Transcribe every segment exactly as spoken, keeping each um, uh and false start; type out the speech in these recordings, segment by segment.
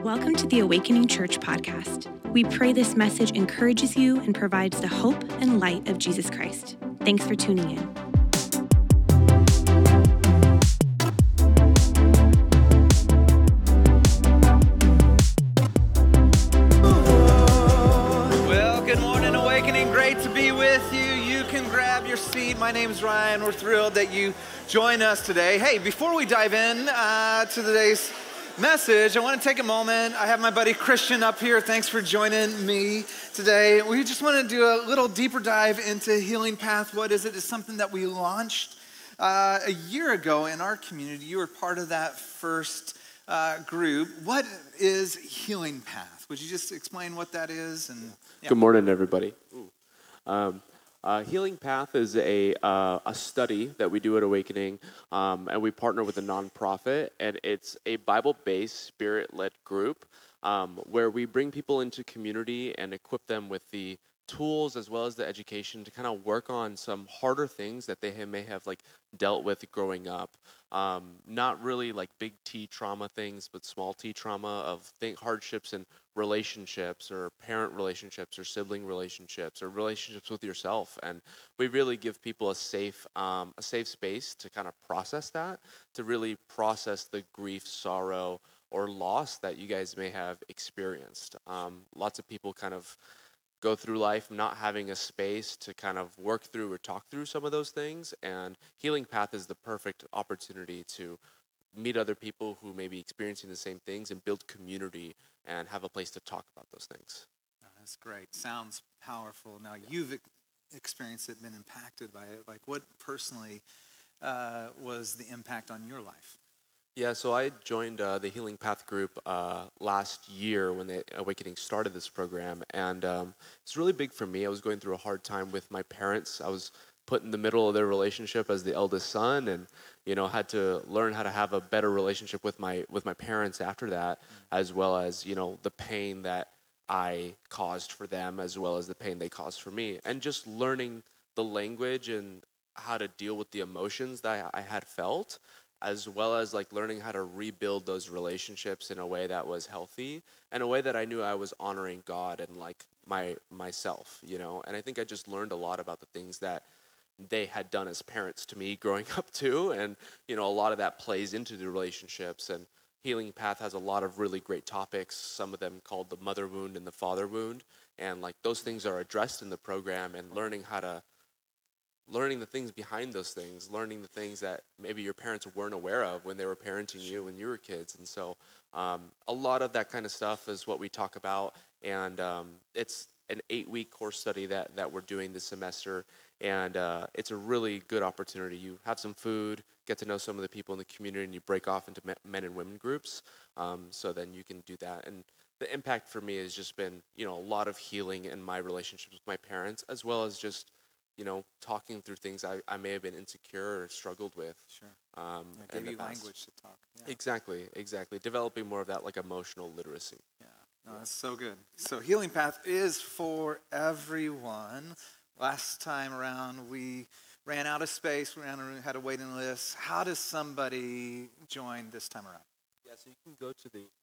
Welcome to the Awakening Church podcast. We pray this message encourages you and provides the hope and light of Jesus Christ. Thanks for tuning in. Well, good morning, Awakening. Great to be with you. You can grab your seat. My name is Ryan. We're thrilled that you join us today. Hey, before we dive in uh, to today's message, I want to take a moment. I have my buddy Christian up here. Thanks for joining me today. We just want to do a little deeper dive into Healing Path. What is it? It's something that we launched uh, a year ago in our community. You were part of that first uh, group. What is Healing Path? Would you just explain what that is? And yeah. Good morning, everybody. Um, Uh, Healing Path is a uh, a study that we do at Awakening, um, and we partner with a nonprofit, and it's a Bible-based, Spirit-led group um, where we bring people into community and equip them with the tools as well as the education to kind of work on some harder things that they have, may have like dealt with growing up. Um, not really like big T trauma things, but small T trauma of think hardships in relationships or parent relationships or sibling relationships or relationships with yourself. And we really give people a safe, um, a safe space to kind of process that, to really process the grief, sorrow, or loss that you guys may have experienced. Um, lots of people kind of go through life not having a space to kind of work through or talk through some of those things, and Healing Path is the perfect opportunity to meet other people who may be experiencing the same things and build community and have a place to talk about those things. Oh, that's great. Sounds powerful. Now, you've experienced it, been impacted by it. Like, what personally uh, was the impact on your life? Yeah, so I joined uh, the Healing Path group uh, last year when the Awakening started this program, and um, it's really big for me. I was going through a hard time with my parents. I was put in the middle of their relationship as the eldest son, and you know had to learn how to have a better relationship with my with my parents after that, mm-hmm. as well as you know the pain that I caused for them, as well as the pain they caused for me, and just learning the language and how to deal with the emotions that I had felt, as well as like learning how to rebuild those relationships in a way that was healthy, and a way that I knew I was honoring God and like my myself, you know. And I think I just learned a lot about the things that they had done as parents to me growing up too, and you know a lot of that plays into the relationships. And Healing Path has a lot of really great topics, some of them called the mother wound and the father wound, and like those things are addressed in the program, and learning how to learning the things behind those things, learning the things that maybe your parents weren't aware of when they were parenting you when you were kids. And so um, a lot of that kind of stuff is what we talk about. And um, it's an eight-week course study that, that we're doing this semester. And uh, it's a really good opportunity. You have some food, get to know some of the people in the community, and you break off into men and women groups. Um, so then you can do that. And the impact for me has just been, you know, a lot of healing in my relationships with my parents, as well as just you know, talking through things I, I may have been insecure or struggled with. Sure. Um, yeah, give you language to talk. Yeah. Exactly, exactly. Developing more of that like emotional literacy. Yeah, no, that's so good. So Healing Path is for everyone. Last time around, we ran out of space. We ran, had a waiting list. How does somebody join this time around? Yeah, so you can go to the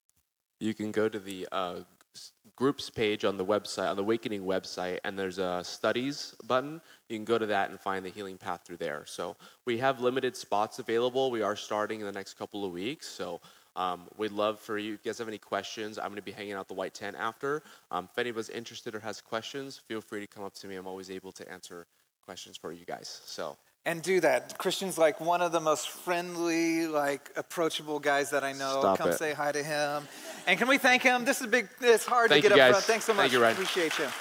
you can go to the uh, groups page on the website, on the Awakening website, and there's a studies button. You can go to that and find the Healing Path through there. So we have limited spots available. We are starting in the next couple of weeks. So um, we'd love for you, if you guys have any questions, I'm going to be hanging out the white tent after. Um, if anybody's interested or has questions, feel free to come up to me. I'm always able to answer questions for you guys. So. And do that. Christian's like one of the most friendly, like approachable guys that I know. Stop Come it. say hi to him. And can we thank him? This is big, it's hard thank to get you up guys. front. Thanks so much. Thank you, Ryan. Appreciate you.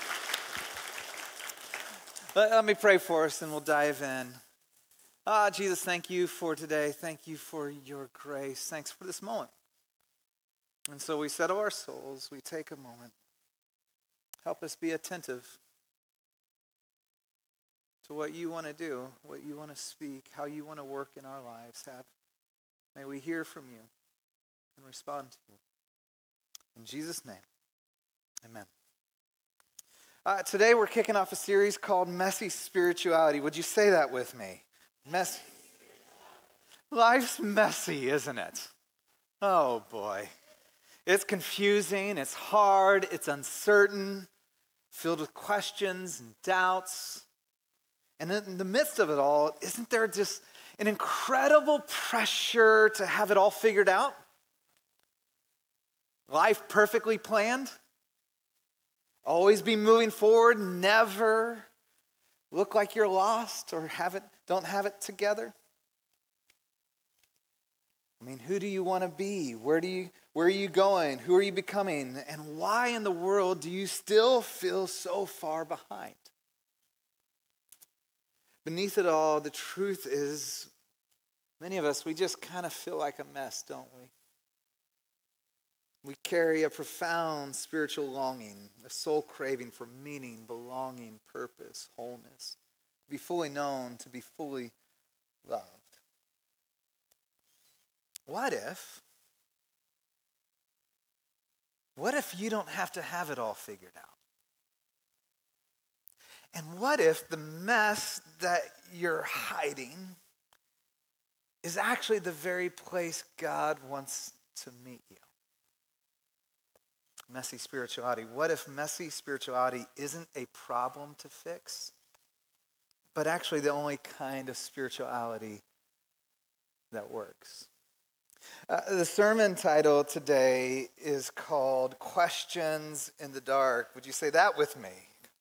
Let, let me pray for us and we'll dive in. Ah, Jesus, thank you for today. Thank you for your grace. Thanks for this moment. And so we settle our souls. We take a moment. Help us be attentive to what you want to do, what you want to speak, how you want to work in our lives. Have, may we hear from you and respond to you. In Jesus' name, amen. Uh, today we're kicking off a series called Messy Spirituality. Would you say that with me? Messy. Life's messy, isn't it? Oh boy. It's confusing, it's hard, it's uncertain, filled with questions and doubts. And in the midst of it all, isn't there just an incredible pressure to have it all figured out? Life perfectly planned? Always be moving forward, never look like you're lost or have it, don't have it together? I mean, who do you want to be? Where do you, where are you going? Who are you becoming? And why in the world do you still feel so far behind? Beneath it all, the truth is, many of us, we just kind of feel like a mess, don't we? We carry a profound spiritual longing, a soul craving for meaning, belonging, purpose, wholeness, to be fully known, to be fully loved. What if, what if you don't have to have it all figured out? And what if the mess that you're hiding is actually the very place God wants to meet you? Messy spirituality. What if messy spirituality isn't a problem to fix, but actually the only kind of spirituality that works? Uh, the sermon title today is called Questions in the Dark. Would you say that with me?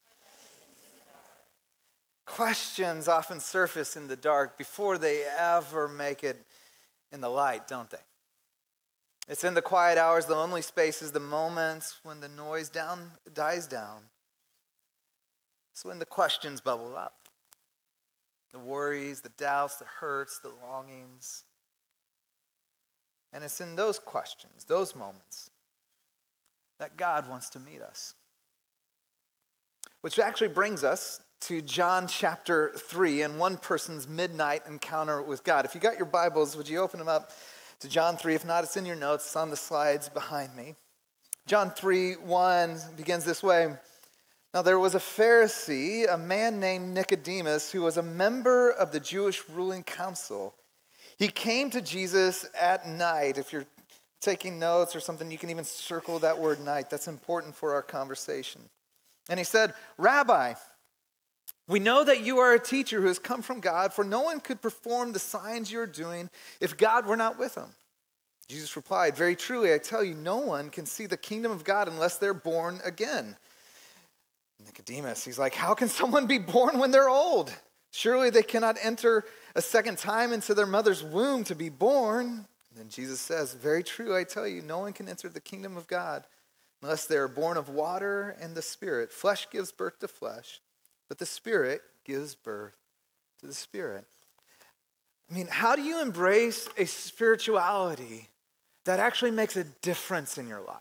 Questions often surface in the dark before they ever make it in the light, don't they? It's in the quiet hours, the lonely spaces, the moments when the noise down dies down. It's when the questions bubble up. The worries, the doubts, the hurts, the longings. And it's in those questions, those moments, that God wants to meet us. Which actually brings us to John chapter three and one person's midnight encounter with God. If you got your Bibles, would you open them up to John three? If not, it's in your notes. It's on the slides behind me. John three one begins this way. Now there was a Pharisee, a man named Nicodemus, who was a member of the Jewish ruling council. He came to Jesus at night. If you're taking notes or something, you can even circle that word night. That's important for our conversation. And he said, Rabbi, we know that you are a teacher who has come from God, for no one could perform the signs you're doing if God were not with him. Jesus replied, very truly, I tell you, no one can see the kingdom of God unless they're born again. Nicodemus, he's like, how can someone be born when they're old? Surely they cannot enter a second time into their mother's womb to be born. And then Jesus says, very true, I tell you, no one can enter the kingdom of God unless they are born of water and the Spirit. Flesh gives birth to flesh, but the Spirit gives birth to the Spirit. I mean, how do you embrace a spirituality that actually makes a difference in your life?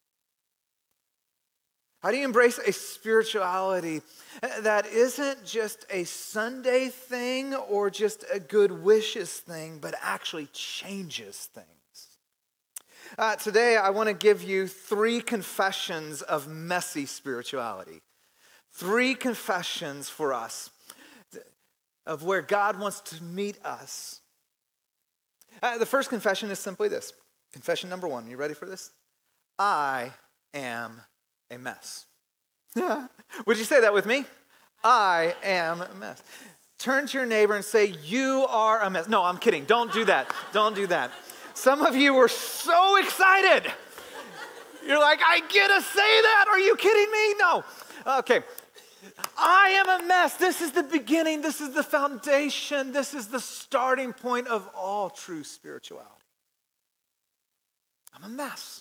How do you embrace a spirituality that isn't just a Sunday thing or just a good wishes thing, but actually changes things? Uh, today, I want to give you three confessions of messy spirituality. Three confessions for us of where God wants to meet us. Uh, the first confession is simply this. Confession number one. You ready for this? I am a mess. Would you say that with me? I am a mess. Turn to your neighbor and say, you are a mess. No, I'm kidding. Don't do that. Don't do that. Some of you were so excited. You're like, I get to say that. Are you kidding me? No. Okay. I am a mess. This is the beginning. This is the foundation. This is the starting point of all true spirituality. I'm a mess.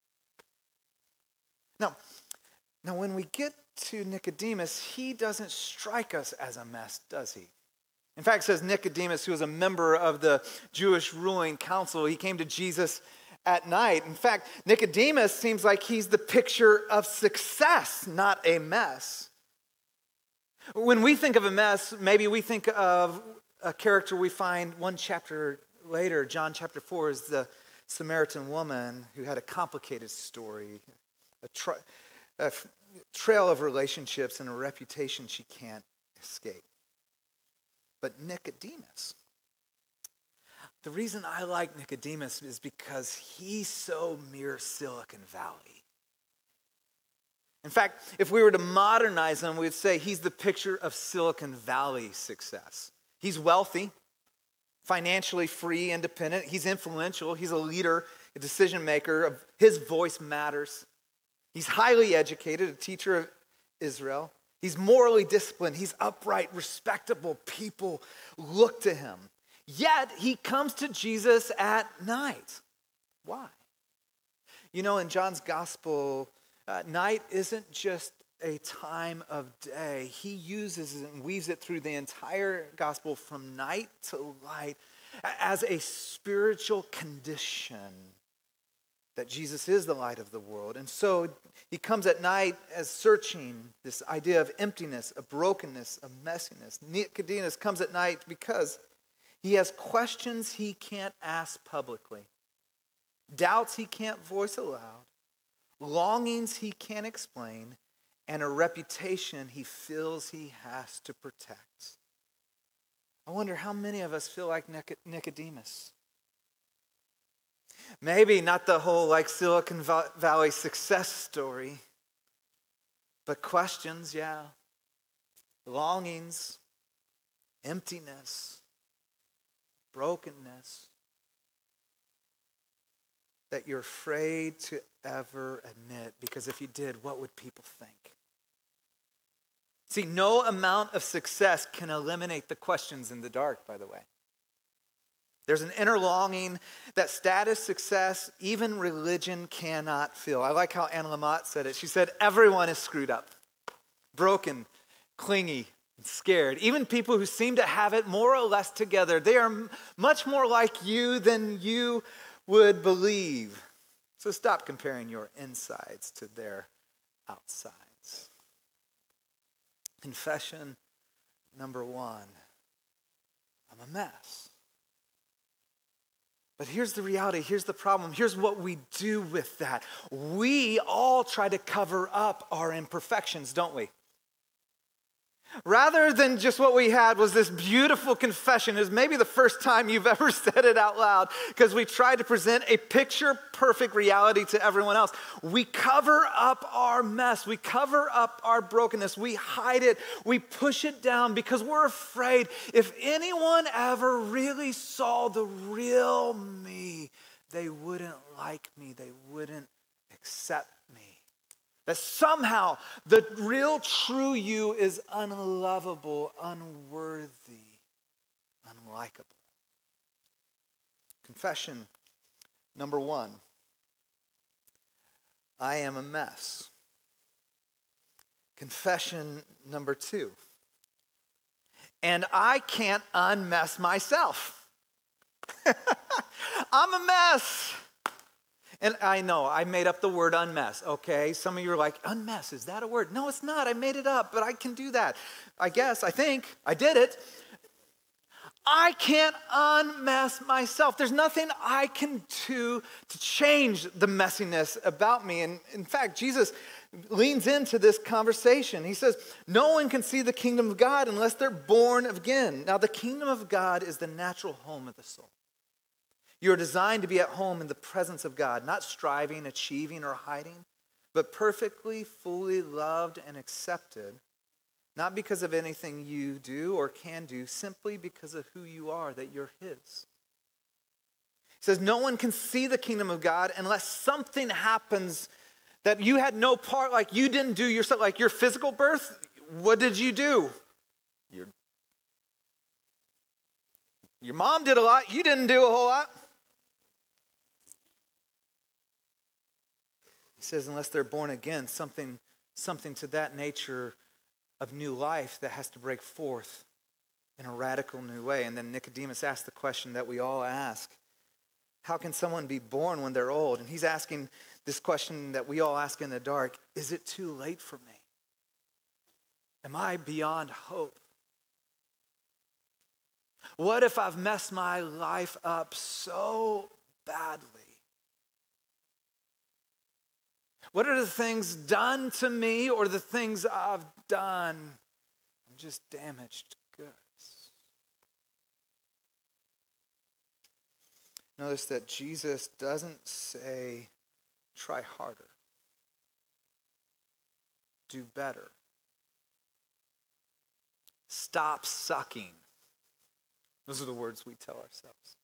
Now, now when we get to Nicodemus, he doesn't strike us as a mess, does he? In fact, it says Nicodemus, who was a member of the Jewish ruling council, he came to Jesus at night. In fact, Nicodemus seems like he's the picture of success, not a mess. When we think of a mess, maybe we think of a character we find one chapter later, John chapter four, is the Samaritan woman who had a complicated story, a, tra- a f- trail of relationships and a reputation she can't escape. But Nicodemus, The reason I like Nicodemus is because he's so mere Silicon Valley. In fact, if we were to modernize him, we'd say he's the picture of Silicon Valley success. He's wealthy, financially free, independent. He's influential. He's a leader, a decision maker. His voice matters. He's highly educated, a teacher of Israel. He's morally disciplined. He's upright, respectable. People look to him. Yet he comes to Jesus at night. Why? You know, in John's gospel, uh, night isn't just a time of day. He uses it and weaves it through the entire gospel from night to light as a spiritual condition that Jesus is the light of the world. And so he comes at night as searching this idea of emptiness, of brokenness, of messiness. Nicodemus comes at night because he has questions he can't ask publicly, doubts he can't voice aloud, longings he can't explain, and a reputation he feels he has to protect. I wonder how many of us feel like Nicodemus. Maybe not the whole like Silicon Valley success story, but questions, yeah, longings, emptiness, brokenness that you're afraid to ever admit, because if you did, what would people think? See, no amount of success can eliminate the questions in the dark, by the way. There's an inner longing that status, success, even religion cannot fill. I like how Anne Lamott said it. She said, everyone is screwed up, broken, clingy, and scared. Even people who seem to have it more or less together, they are much more like you than you would believe. So stop comparing your insides to their outsides. Confession number one, I'm a mess. But here's the reality, here's the problem, here's what we do with that. We all try to cover up our imperfections, don't we? Rather than just what we had was this beautiful confession. It was maybe the first time you've ever said it out loud because we tried to present a picture-perfect reality to everyone else. We cover up our mess. We cover up our brokenness. We hide it. We push it down because we're afraid if anyone ever really saw the real me, they wouldn't like me. They wouldn't accept me. That somehow the real true you is unlovable, unworthy, unlikable. Confession number one, I am a mess. Confession number two, and I can't unmess myself. I'm a mess. And I know, I made up the word unmess, okay? Some of you are like, unmess, is that a word? No, it's not. I made it up, but I can do that. I guess, I think, I did it. I can't unmess myself. There's nothing I can do to change the messiness about me. And in fact, Jesus leans into this conversation. He says, no one can see the kingdom of God unless they're born again. Now, the kingdom of God is the natural home of the soul. You're designed to be at home in the presence of God, not striving, achieving, or hiding, but perfectly, fully loved and accepted, not because of anything you do or can do, simply because of who you are, that you're His. He says, no one can see the kingdom of God unless something happens that you had no part, like you didn't do yourself, like your physical birth. What did you do? Your, your mom did a lot. You didn't do a whole lot. He says, unless they're born again, something, something to that nature of new life that has to break forth in a radical new way. And then Nicodemus asked the question that we all ask. How can someone be born when they're old? And he's asking this question that we all ask in the dark. Is it too late for me? Am I beyond hope? What if I've messed my life up so badly? What are the things done to me or the things I've done? I'm just damaged goods. notice that Jesus doesn't say, try harder, do better, stop sucking. Those are the words we tell ourselves.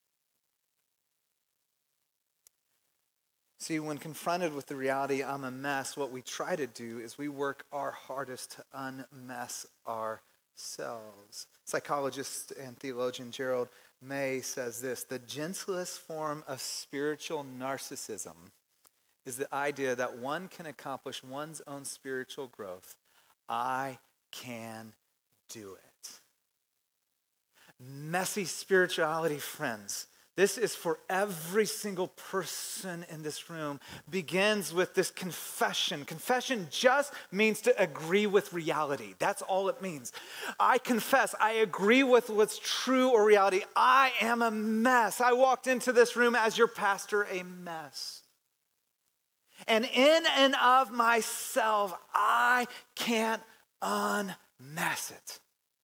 See, when confronted with the reality, I'm a mess, what we try to do is we work our hardest to unmess ourselves. Psychologist and theologian Gerald May says this: the gentlest form of spiritual narcissism is the idea that one can accomplish one's own spiritual growth. I can do it. Messy spirituality, friends, this is for every single person in this room, begins with this confession. Confession just means to agree with reality. That's all it means. I confess, I agree with what's true or reality. I am a mess. I walked into this room as your pastor, a mess. And in and of myself, I can't unmess it.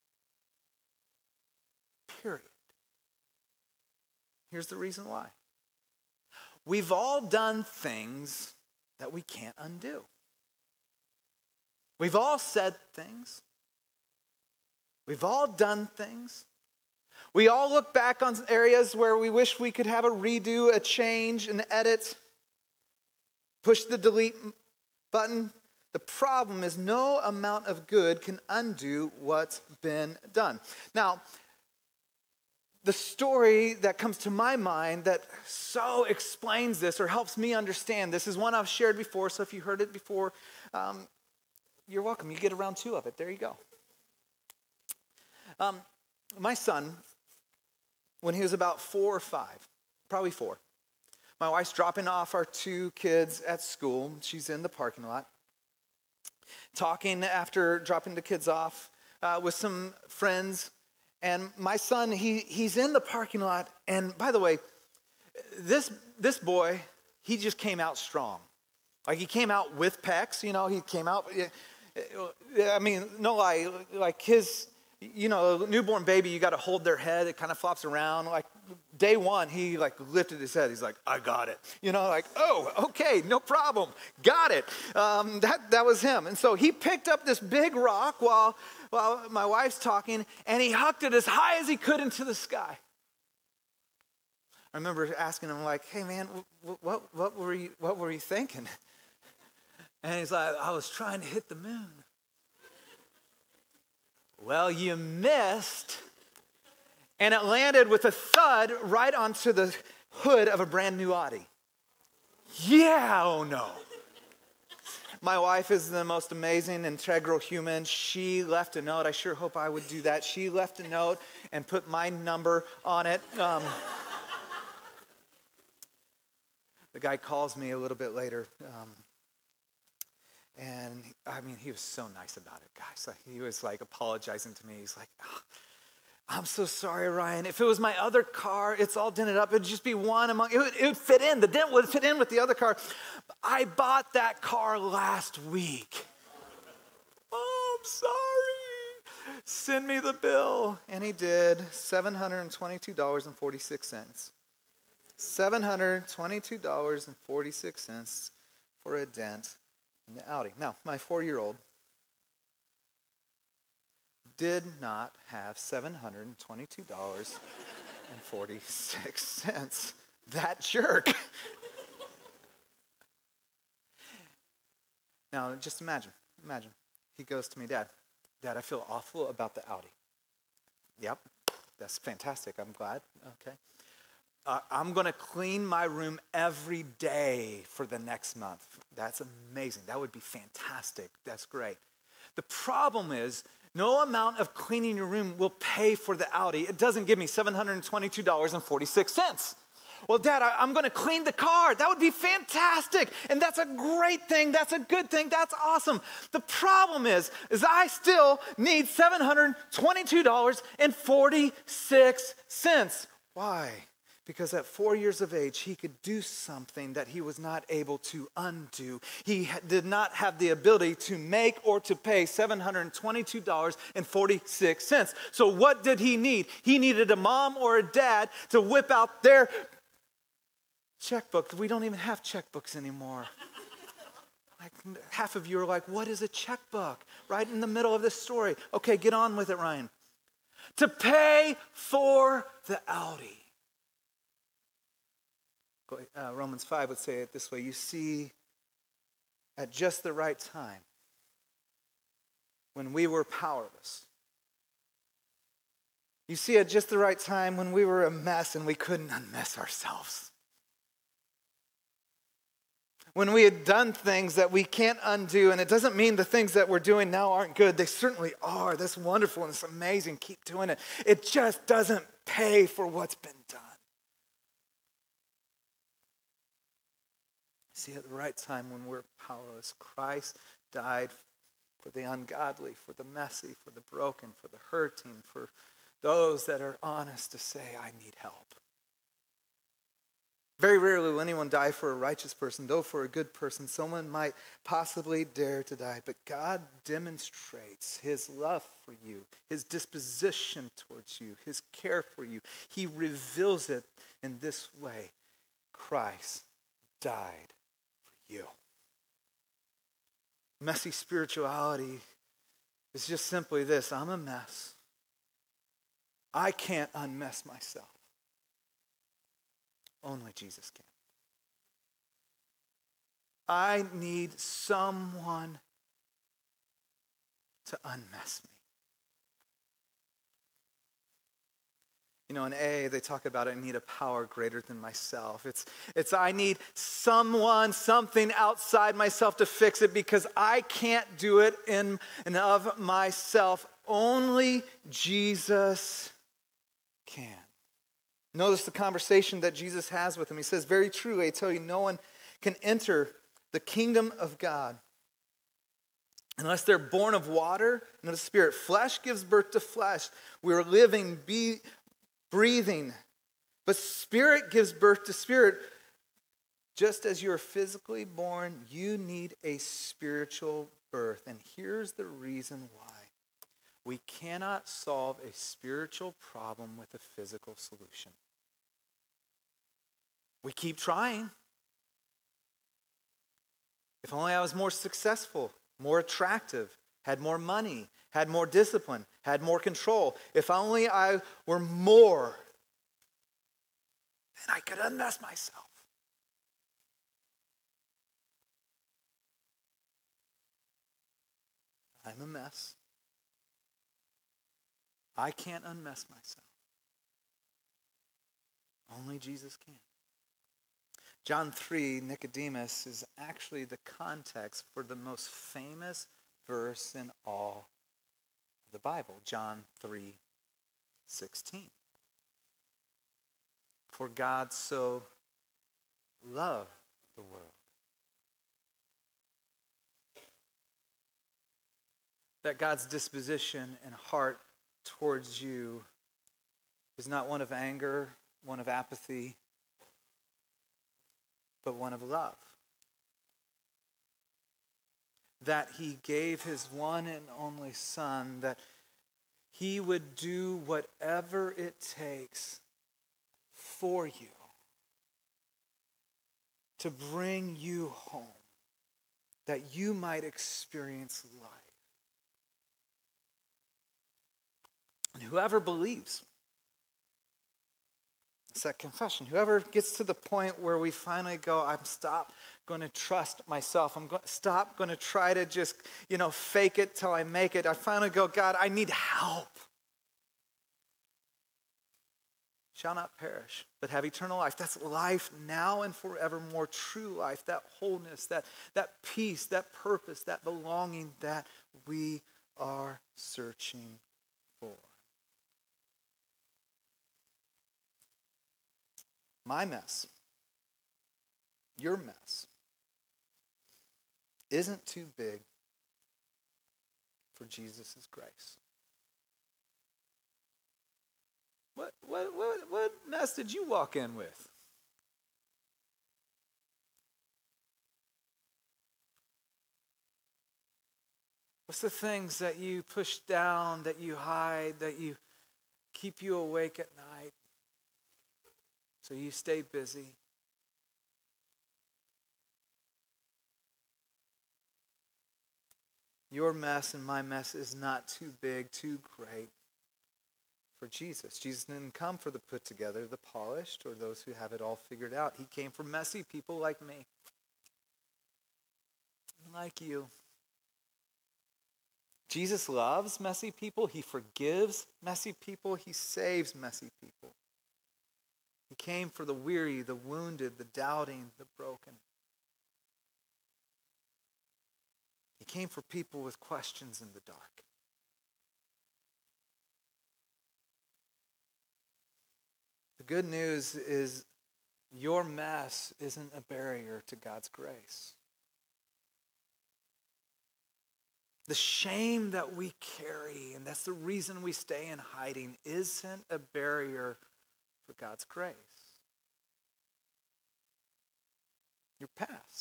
Period. Here's the reason why. We've all done things that we can't undo. We've all said things. We've all done things. We all look back on areas where we wish we could have a redo, a change, an edit. Push the delete button. The problem is no amount of good can undo what's been done. Now, the story that comes to my mind that so explains this or helps me understand this is one I've shared before, so if you heard it before, um, you're welcome. You get a round two of it. There you go. Um, my son, when he was about four or five, probably four, my wife's dropping off our two kids at school. She's in the parking lot, talking after dropping the kids off uh, with some friends. And my son, he he's in the parking lot. And by the way, this this boy, he just came out strong. Like he came out with pecs, you know, he came out, I mean, no lie, like his, you know, newborn baby, you got to hold their head. It kind of flops around. Like day one, he like lifted his head. He's like, I got it. You know, like, oh, okay, no problem. Got it. Um, that, that was him. And so he picked up this big rock while, while my wife's talking, and he hucked it as high as he could into the sky. I remember asking him, like, hey, man, what, what, what, were you, what were you thinking? And he's like, I was trying to hit the moon. Well, you missed, and it landed with a thud right onto the hood of a brand new Audi. Yeah, oh no. My wife is the most amazing, integral human. She left a note. I sure hope I would do that. She left a note and put my number on it. Um, the guy calls me a little bit later. Um, And I mean, he was so nice about it, guys. Like, he was like apologizing to me. He's like, oh, I'm so sorry, Ryan. If it was my other car, it's all dented up. It'd just be one among, it would, it would fit in. The dent would fit in with the other car. I bought that car last week. Oh, I'm sorry. Send me the bill. And he did, seven hundred twenty-two dollars and forty-six cents. seven hundred twenty-two dollars and forty-six cents for a dent in the Audi. Now, my four-year-old did not have seven hundred twenty-two dollars and forty-six cents. That jerk. Now, just imagine, imagine. He goes to me, Dad, Dad, I feel awful about the Audi. Yep, that's fantastic. I'm glad. Okay. Uh, I'm going to clean my room every day for the next month. That's amazing. That would be fantastic. That's great. The problem is, no amount of cleaning your room will pay for the Audi. It doesn't give me seven hundred twenty-two dollars and forty-six cents. Well, Dad, I, I'm going to clean the car. That would be fantastic. And that's a great thing. That's a good thing. That's awesome. The problem is, is I still need seven hundred twenty-two dollars and forty-six cents. Why? Because at four years of age, he could do something that he was not able to undo. He ha- did not have the ability to make or to pay seven hundred twenty-two dollars and forty-six cents. So what did he need? He needed a mom or a dad to whip out their Checkbook. We don't even have checkbooks anymore. Like half of you are like, what is a checkbook? Right in the middle of this story. Okay, get on with it, Ryan. To pay for the Audi. Uh, Romans five would say it this way. You see, at just the right time, when we were powerless. You see, at just the right time, when we were a mess and we couldn't unmess ourselves. When we had done things that we can't undo, and it doesn't mean the things that we're doing now aren't good. They certainly are. That's wonderful and it's amazing. Keep doing it. It just doesn't pay for what's been done. See, at the right time when we're powerless, Christ died for the ungodly, for the messy, for the broken, for the hurting, for those that are honest to say, I need help. Very rarely will anyone die for a righteous person, though for a good person, someone might possibly dare to die. But God demonstrates his love for you, his disposition towards you, his care for you. He reveals it in this way. Christ died for you. Messy spirituality is just simply this. I'm a mess. I can't unmess myself. Only Jesus can. I need someone to unmess me. You know, in A A, they talk about I need a power greater than myself. It's, it's I need someone, something outside myself to fix it because I can't do it in and of myself. Only Jesus can. Notice the conversation that Jesus has with him. He says, very truly, I tell you, no one can enter the kingdom of God unless they're born of water and of the Spirit. Flesh gives birth to flesh. We're living, be, breathing. But Spirit gives birth to spirit. Just as you're physically born, you need a spiritual birth. And here's the reason why. We cannot solve a spiritual problem with a physical solution. We keep trying. If only I was more successful, more attractive, had more money, had more discipline, had more control. If only I were more, then I could unmess myself. I'm a mess. I can't unmess myself. Only Jesus can. John three, Nicodemus, is actually the context for the most famous verse in all of the Bible. John three sixteen. For God so loved the world that God's disposition and heart towards you is not one of anger, one of apathy, but one of love. That he gave his one and only Son, that he would do whatever it takes for you to bring you home, that you might experience life. And whoever believes, it's that confession. Whoever gets to the point where we finally go, I'm stop going to trust myself. I'm going stop going to try to just, you know, fake it till I make it. I finally go, God, I need help. Shall not perish, but have eternal life. That's life now and forevermore, true life, that wholeness, that, that peace, that purpose, that belonging that we are searching for. My mess, your mess, isn't too big for Jesus' grace. What, what, what, what mess did you walk in with? What's the things that you push down, that you hide, that you keep you awake at night? So you stay busy. Your mess and my mess is not too big, too great for Jesus. Jesus didn't come for the put together, the polished, or those who have it all figured out. He came for messy people like me, like you. Jesus loves messy people. He forgives messy people. He saves messy people. He came for the weary, the wounded, the doubting, the broken. He came for people with questions in the dark. The good news is your mess isn't a barrier to God's grace. The shame that we carry, and that's the reason we stay in hiding, isn't a barrier for God's grace. Your past.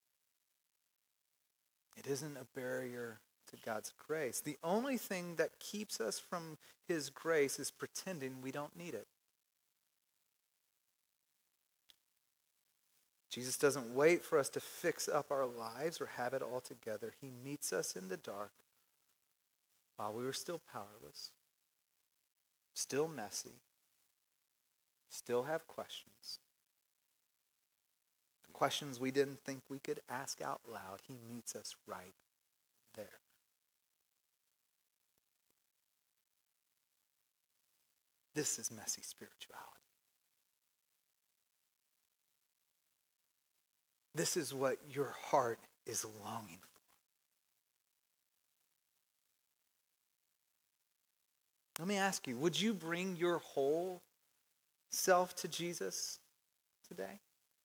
It isn't a barrier to God's grace. The only thing that keeps us from his grace is pretending we don't need it. Jesus doesn't wait for us to fix up our lives or have it all together. He meets us in the dark while we were still powerless, still messy, still have questions. Questions we didn't think we could ask out loud. He meets us right there. This is messy spirituality. This is what your heart is longing for. Let me ask you, would you bring your whole self to Jesus today?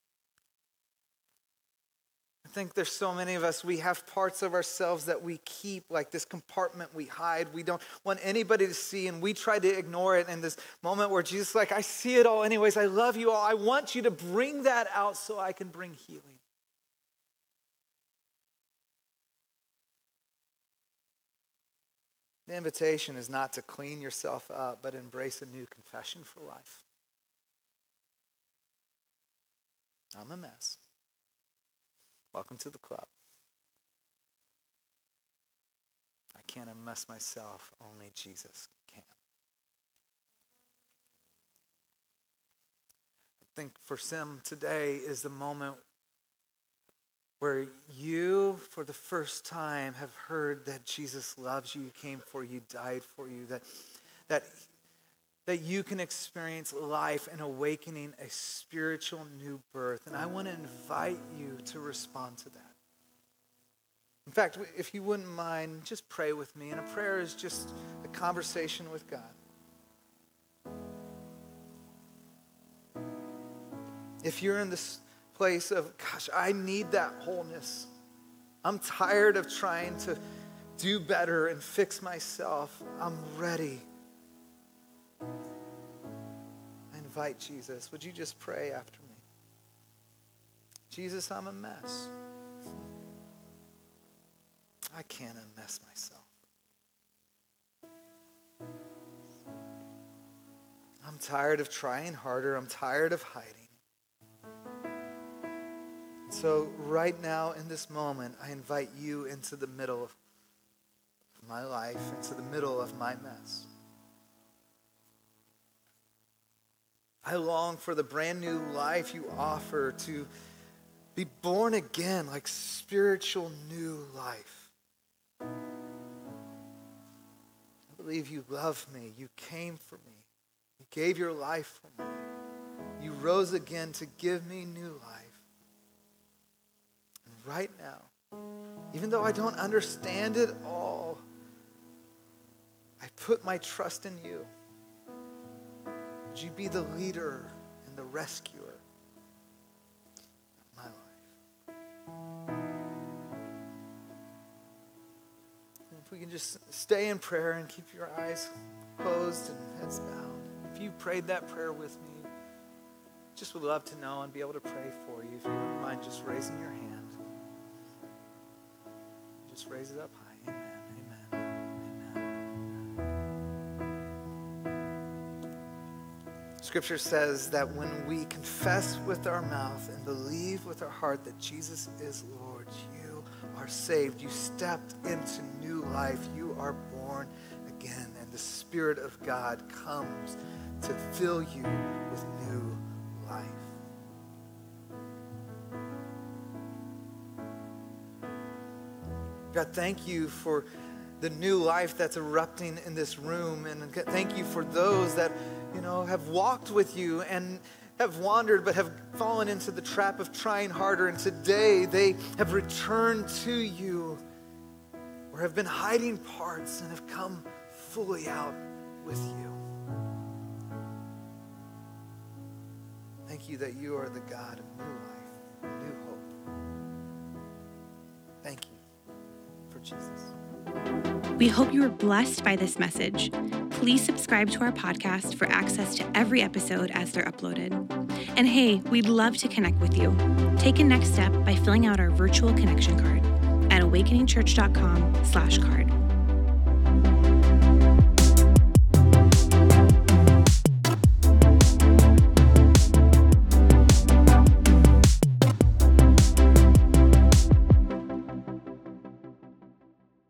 I think there's so many of us, we have parts of ourselves that we keep, like this compartment we hide. We don't want anybody to see, and we try to ignore it. In this moment where Jesus is like, I see it all anyways. I love you all. I want you to bring that out so I can bring healing. The invitation is not to clean yourself up, but embrace a new confession for life. I'm a mess. Welcome to the club. I can't unmess myself. Only Jesus can. I think for some today is the moment where you, for the first time, have heard that Jesus loves you, came for you, died for you, that, that, that you can experience life and awakening, a spiritual new birth. And I want to invite you to respond to that. In fact, if you wouldn't mind, just pray with me. And a prayer is just a conversation with God. If you're in this place of, gosh, I need that wholeness. I'm tired of trying to do better and fix myself. I'm ready. I invite Jesus. Would you just pray after me? Jesus, I'm a mess. I can't unmess myself. I'm tired of trying harder. I'm tired of hiding. So right now in this moment, I invite you into the middle of my life, into the middle of my mess. I long for the brand new life you offer, to be born again, like spiritual new life. I believe you love me. You came for me. You gave your life for me. You rose again to give me new life. And right now, even though I don't understand it all, I put my trust in you. Would you be the leader and the rescuer of my life? And if we can just stay in prayer and keep your eyes closed and heads bowed. If you prayed that prayer with me, just would love to know and be able to pray for you. If you wouldn't mind just raising your hand. Just raise it up high. Amen. Amen. Scripture says that when we confess with our mouth and believe with our heart that Jesus is Lord, you are saved. You stepped into new life. You are born again, and the Spirit of God comes to fill you with new life. God, thank you for the new life that's erupting in this room. And thank you for those that, you know, have walked with you and have wandered but have fallen into the trap of trying harder. And today they have returned to you or have been hiding parts and have come fully out with you. Thank you that you are the God of new life, new hope. Thank you for Jesus. We hope you were blessed by this message. Please subscribe to our podcast for access to every episode as they're uploaded. And hey, we'd love to connect with you. Take a next step by filling out our virtual connection card at awakeningchurch.com slash card.